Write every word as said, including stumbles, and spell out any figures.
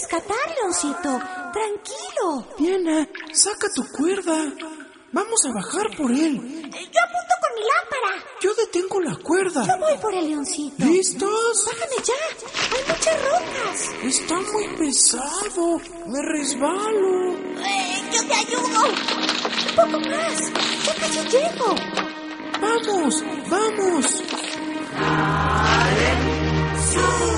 rescatar, Leoncito. Tranquilo. Diana, saca tu cuerda. Vamos a bajar por él. Yo apunto con mi lámpara. Yo detengo la cuerda. Yo voy por el Leoncito. ¿Listos? Bájame ya. Hay muchas rocas. Está muy pesado. Me resbalo. Eh, yo te ayudo. Un poco más. Ya casi llego. Vamos, vamos. ¡Sí!